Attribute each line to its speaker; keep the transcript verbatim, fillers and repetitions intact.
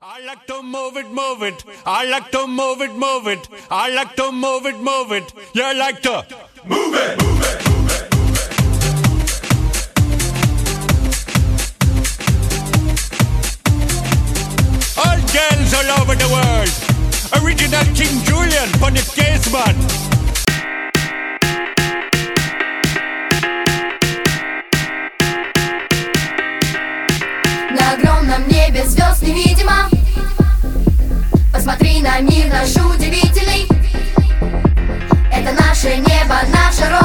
Speaker 1: I like to move it, move it. I like to move it, move it. I like to move it, move it. You like to move it, move it, move it. All girls all over the world. Original King Julian for the case man.
Speaker 2: На огромном небе звезд невидимо. Посмотри на мир наш удивительный. Это наше небо, наша родина.